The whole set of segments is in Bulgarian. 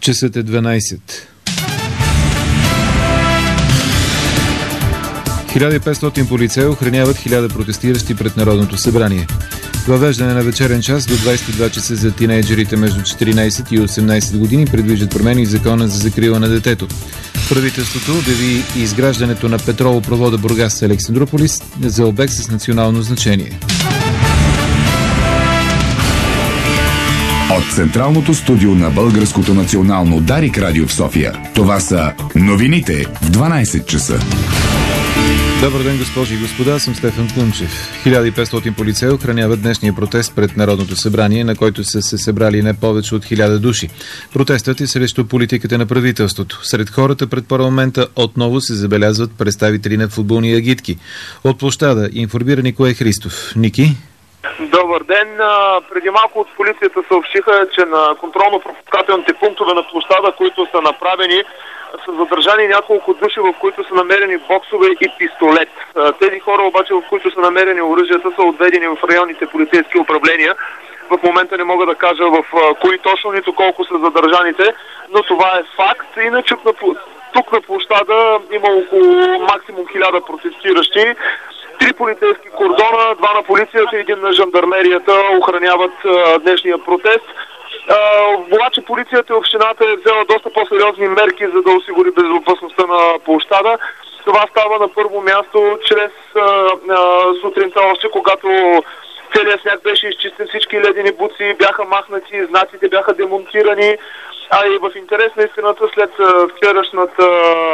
Часът е 12. 1500 полицаи охраняват 1000 протестиращи пред Народното събрание. Въвеждане на вечерен час до 22 часа за тинейджерите между 14 и 18 години предвиждат промени в Закона за закрила на детето. Правителството обяви изграждането на петролопровода Бургас – Александруполис за обект с национално значение. От Централното студио на Българското национално Дарик радио в София. Това са новините в 12 часа. Добър ден, госпожи и господа, съм Стефан Кунчев. 1500 полицаи охраняват днешния протест пред Народното събрание, на който са се събрали не повече от 1000 души. Протестът е срещу политиката на правителството. Сред хората пред парламента отново се забелязват представители на футболни агитки. От площада информира Николай Христов. Ники? Добър ден. Преди малко от полицията съобщиха, че на контролно-пропускателните пунктове на площада, които са направени, са задържани няколко души, в които са намерени боксове и пистолет. Тези хора обаче, в които са намерени оръжията, са отведени в районните полицейски управления. В момента не мога да кажа в кои точно, нито колко са задържаните, но това е факт. Иначе тук на площада има около максимум 1000 протестиращи. 3 полицейски кордона, 2 на полицията и 1 на жандармерията охраняват днешния протест. Обаче полицията и общината е взела доста по-сериозни мерки, за да осигури безопасността на площада. Това става на първо място чрез сутринта още, когато целият сняг беше изчистен, всички ледени буци бяха махнати, знаците бяха демонтирани. А и в интерес на истината, след вчерашната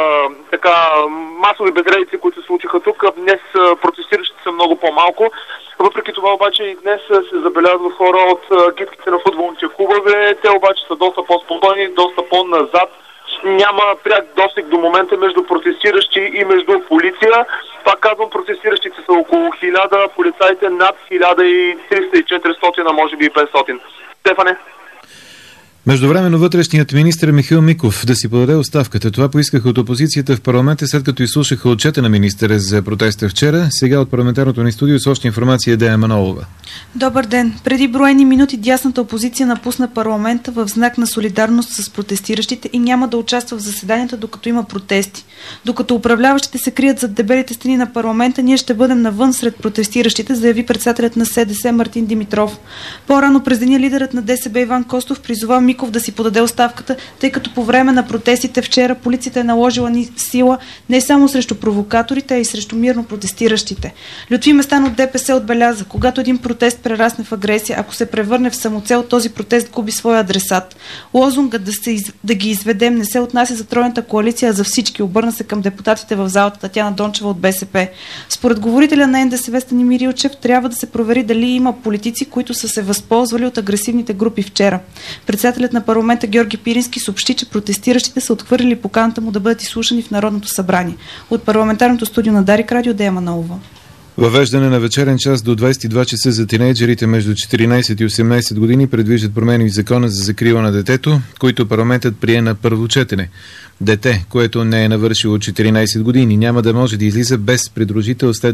масови безредици, които се случиха тук, днес протестиращите са много по-малко. Въпреки това обаче и днес се забелязват хора от гидките на футболните клубове. Те обаче са доста по-спокойни, доста по-назад. Няма пряк досег до момента между протестиращи и между полиция. Пак казвам, протестиращите са около 1000, полицаите над 1300 и 400, а може би и 500. Стефане? Междувременно вътрешният министър Михаил Миков да си подаде оставката. Това поискаха от опозицията в парламента, след като изслушаха отчета на министъра за протеста вчера. Сега от парламентарното ни студио сочи информация Дея Манолова. Добър ден. Преди броени минути дясната опозиция напусна парламента в знак на солидарност с протестиращите и няма да участва в заседанията, докато има протести. Докато управляващите се крият зад дебелите стени на парламента, ние ще бъдем навън сред протестиращите, заяви председателят на СДС Мартин Димитров. По-рано през деня лидерът на ДСБ Иван Костов призова Миков да си подаде оставката, тъй като по време на протестите вчера полицията е наложила сила не само срещу провокаторите, а и срещу мирно протестиращите. Лютви Местан от ДПС отбеляза, когато един протест прерасне в агресия, ако се превърне в самоцел, този протест губи своя адресат. Лозунгът да ги изведем не се отнася за тройната коалиция, а за всички. Обърна се към депутатите в залата Татяна Дончева от БСП. Според говорителя на НДСВ Станимир Илчев, трябва да се провери дали има политици, които са се възползвали от агресивните групи вчера. Председателят на парламента Георги Пирински съобщи, че протестиращите са отхвърлили поканата му да бъдат изслушани в Народното събрание. От парламентарното студио на Дарик радио Дея Манолова. Въвеждане на вечерен час до 22 часа за тинейджерите между 14 и 18 години предвиждат промени в Закона за закрила на детето, които парламентът прие на първо четене. Дете, което не е навършило 14 години, няма да може да излиза без придружител след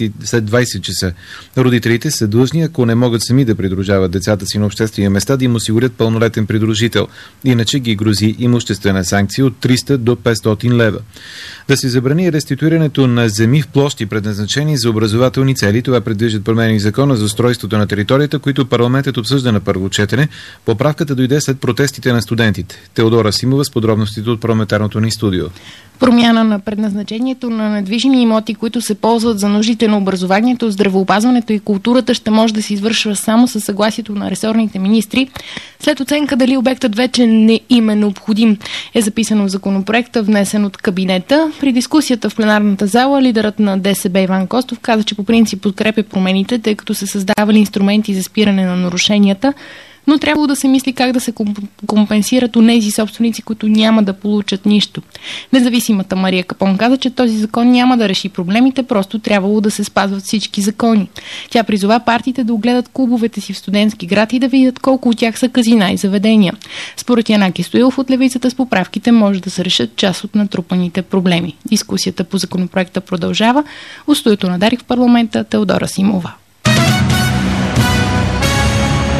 20 часа. Родителите са длъжни, ако не могат сами да придружават децата си на обществени места, да им осигурят пълнолетен придружител. Иначе ги грози имуществена санкция от 300 до 500 лева. Да се забрани реституирането на земи в площи, предназначени за образователни цели. Това предвиждат промени в Закона за устройството на територията, които парламентът обсъжда на първо четене. Поправката дойде след протестите на студентите. Теодора Симова с подробностите от парламентарното ни студио. Промяна на предназначението на недвижими имоти, които се ползват за нуждите на образованието, здравеопазването и културата, ще може да се извършва само със съгласието на ресорните министри. След оценка дали обектът вече не им е необходим, е записано в законопроекта, внесен от кабинета. При дискусията в пленарната зала лидерът на ДСБ Иван Костов каза, че по принцип подкрепя промените, тъй като се създавали инструменти за спиране на нарушенията, но трябвало да се мисли как да се компенсират онези собственици, които няма да получат нищо. Независимата Мария Капон каза, че този закон няма да реши проблемите, просто трябвало да се спазват всички закони. Тя призова партиите да огледат клубовете си в студентски град и да видят колко от тях са казина и заведения. Според Янаки Стоилов от левицата, с поправките може да се решат част от натрупаните проблеми. Дискусията по законопроекта продължава. От студиото на Дарик в парламента Теодора Симова.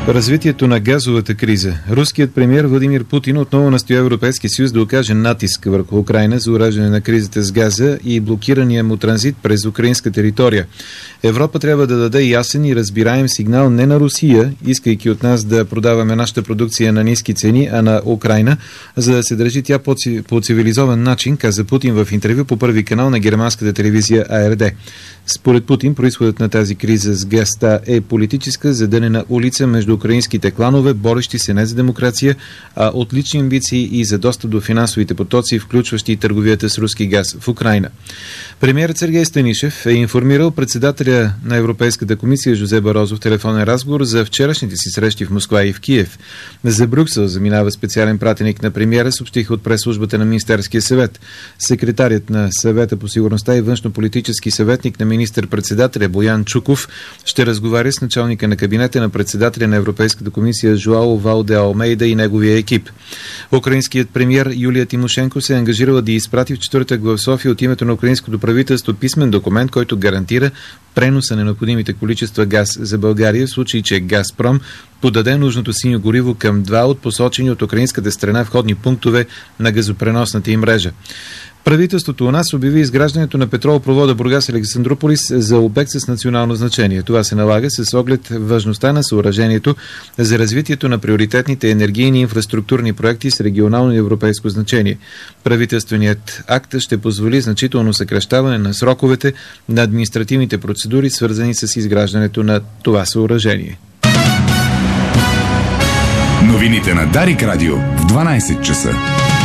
Развитието на газовата криза. Руският премиер Владимир Путин отново настоя Европейския съюз да окаже натиск върху Украйна за уреждане на кризата с газа и блокирания му транзит през украинска територия. Европа трябва да даде ясен и разбираем сигнал не на Русия, искайки от нас да продаваме нашата продукция на ниски цени, а на Украйна, за да се държи тя по цивилизован начин, каза Путин в интервю по Първи канал на германската телевизия АРД. Според Путин, произходът на тази криза с газта е политическа, задънена улица между украинските кланове, борещи се не за демокрация, а от лични амбиции и за достъп до финансовите потоци, включващи търговията с руски газ в Украйна. Премиерът Сергей Станишев е информирал председателя на Европейската комисия Жозе Барозо в телефонен разговор за вчерашните си срещи в Москва и в Киев. За Брюксел заминава специален пратеник на премиера, съобщиха от прес-службата на Министерския съвет. Секретарят на Съвета по сигурността и външнополитически съветник на министър-председателя Боян Чуков ще разговаря с началника на кабинета на председателя на Европейската комисия Жоао Валде Алмейда и неговия екип. Украинският премиер Юлия Тимошенко се е ангажирала да изпрати в четвъртък в София от името на украинското правителство писмен документ, който гарантира преноса на необходимите количества газ за България в случай, че Газпром подаде нужното синьо гориво към два от посочени от украинската страна входни пунктове на газопреносната им мрежа. Правителството у нас обяви изграждането на петролопровода Бургас-Александруполис за обект с национално значение. Това се налага с оглед важността на съоръжението за развитието на приоритетните енергийни инфраструктурни проекти с регионално и европейско значение. Правителственият акт ще позволи значително съкращаване на сроковете на административните процедури, свързани с изграждането на това съоръжение. Новините на Дарик Радио в 12 часа.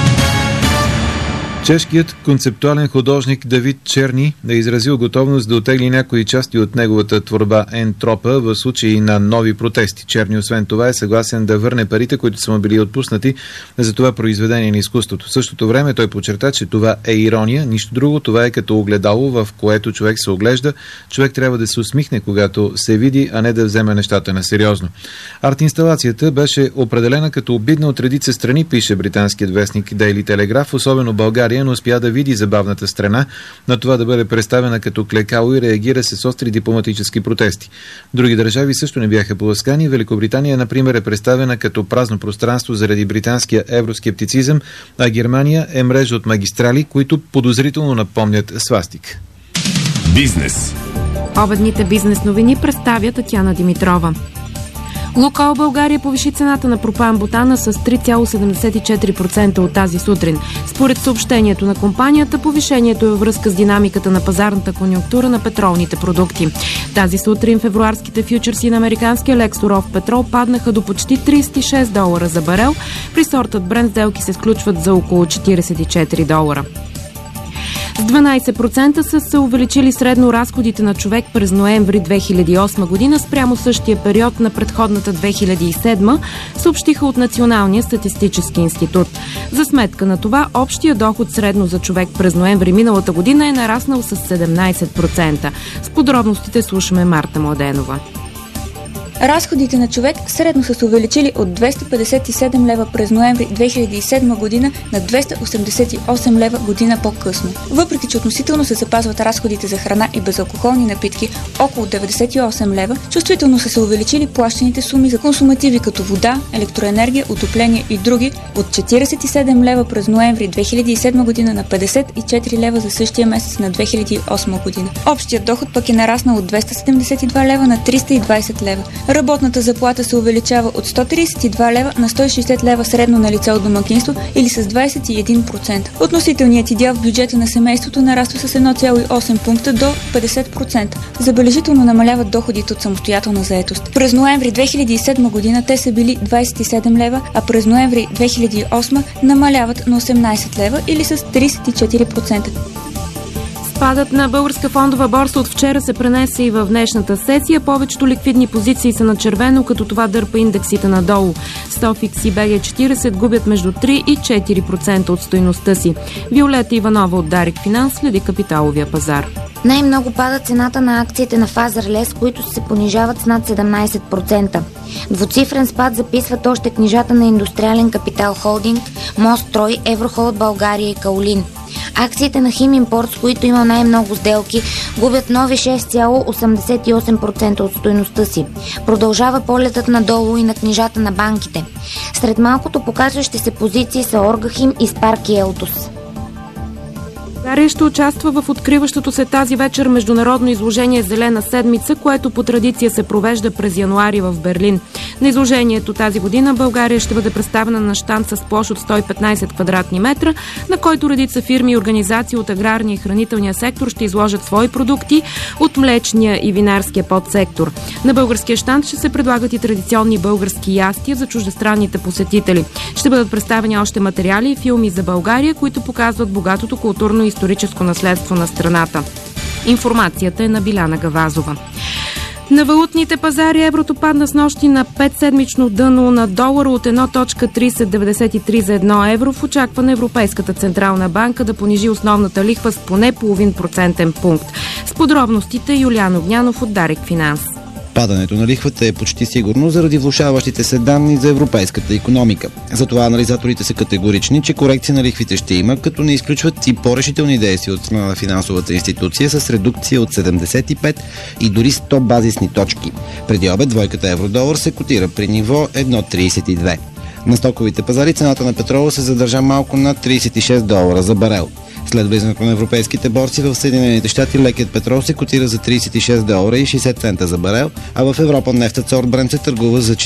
Чешкият концептуален художник Давид Черни е изразил готовност да отегли някои части от неговата творба Ентропа в случай на нови протести. Черни освен това е съгласен да върне парите, които са му били отпуснати за това произведение на изкуството. В същото време той подчерта, че това е ирония, нищо друго, това е като огледало, в което човек се оглежда. Човек трябва да се усмихне, когато се види, а не да вземе нещата на сериозно. Арт-инсталацията беше определена като обидна от редица страни, пише британският вестник Daily Telegraph, особено България, но успя да види забавната страна на това да бъде представена като клекало и реагира с остри дипломатически протести. Други държави също не бяха поласкани. Великобритания, например, е представена като празно пространство заради британския евроскептицизъм, а Германия е мрежа от магистрали, които подозрително напомнят свастик. Бизнес. Обедните бизнес новини представя Татяна Димитрова. Лукойл България повиши цената на пропан-бутана с 3,74% от тази сутрин. Според съобщението на компанията, повишението е във връзка с динамиката на пазарната конюнктура на петролните продукти. Тази сутрин февруарските фьючерси на американския лек суров петрол паднаха до почти $36 за барел. При сортът Брент сделки се сключват за около $44. С 12% са се увеличили средно разходите на човек през ноември 2008 година спрямо същия период на предходната 2007, съобщиха от Националния статистически институт. За сметка на това, общия доход средно за човек през ноември миналата година е нараснал с 17%. С подробностите слушаме Марта Младенова. Разходите на човек средно са се увеличили от 257 лева през ноември 2007 година на 288 лева година по-късно. Въпреки че относително се запазват разходите за храна и безалкохолни напитки около 98 лева, чувствително са се увеличили плащаните суми за консумативи като вода, електроенергия, отопление и други от 47 лева през ноември 2007 година на 54 лева за същия месец на 2008 година. Общият доход пък е нараснал от 272 лева на 320 лева. Работната заплата се увеличава от 132 лева на 160 лева средно на лице от домакинство или с 21%. Относителният идеал в бюджета на семейството нараства с 1,8 пункта до 50%. Забележително намаляват доходите от самостоятелна заетост. През ноември 2007 година те са били 27 лева, а през ноември 2008 намаляват на 18 лева или с 34%. Спадът на българска фондова борса от вчера се пренесе и в днешната сесия. Повечето ликвидни позиции са на червено, като това дърпа индексите надолу. Стофикс и БГ40 губят между 3 и 4% от стойността си. Виолета Иванова от Дарик Финанс следи капиталовия пазар. Най-много пада цената на акциите на Фазерлес, които се понижават с над 17%. Двуцифрен спад записват още книжата на Индустриален капитал холдинг, Мострой, Еврохолд България и Каолин. Акциите на Химимпорт, с които има най-много сделки, губят нови 6,88% от стойността си. Продължава полетът надолу и на книжата на банките. Сред малкото показващи се позиции са Оргахим и Спарк и Елтос. България ще участва в откриващото се тази вечер международно изложение Зелена седмица, което по традиция се провежда през януари в Берлин. На изложението тази година България ще бъде представена на щанд с площ от 115 квадратни метра, на който редица фирми и организации от аграрния и хранителния сектор ще изложат свои продукти от млечния и винарския подсектор. На българския щанд ще се предлагат и традиционни български ястия за чуждестранните посетители. Ще бъдат представени още материали и филми за България, които показват богатото културно и историческо наследство на страната. Информацията е на Биляна Гавазова. На валутните пазари еврото падна снощи на 5-седмично дъно на долара от 1.3093 за 1 евро в очакване Европейската централна банка да понижи основната лихва с поне половин процентен пункт. С подробностите Юлиан Огнянов от Дарик Финанс. Падането на лихвата е почти сигурно заради влошаващите се данни за европейската икономика. Затова анализаторите са категорични, че корекция на лихвите ще има, като не изключват и по-решителни действия от страна на финансовата институция с редукция от 75 и дори 100 базисни точки. Преди обед двойката евро-долар се котира при ниво 1.32. На стоковите пазари цената на петрола се задържа малко над $36 за барел. След влизането на европейските борси в Съединените щати лекият петрол се котира за $36.60 за барел, а в Европа нефтът сорт Брент се търгува за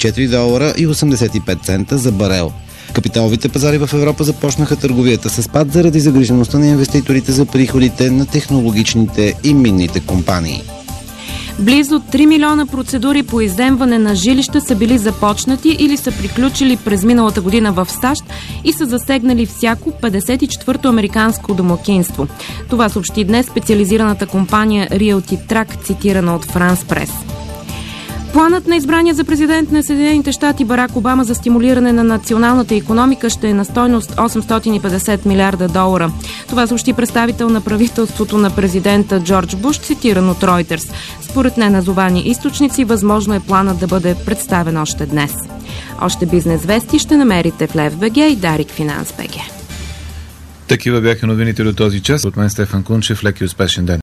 $44.85 за барел. Капиталовите пазари в Европа започнаха търговията с спад заради загрижеността на инвеститорите за приходите на технологичните и минните компании. Близо 3 милиона процедури по изземване на жилища са били започнати или са приключили през миналата година в САЩ и са засегнали всяко 54-то американско домакинство. Това съобщи днес специализираната компания Realty Track, цитирана от France Press. Планът на избрания за президент на Съединените щати Барак Обама за стимулиране на националната икономика ще е на стойност $850 милиарда. Това съобщи представител на правителството на президента Джордж Буш, цитиран от Reuters. Според неназовани източници, възможно е планът да бъде представен още днес. Още бизнес вести ще намерите в Лев.бг и Дарик Финанс.бг. Такива бяха новините до този час. От мен Стефан Кунчев. Лек и успешен ден.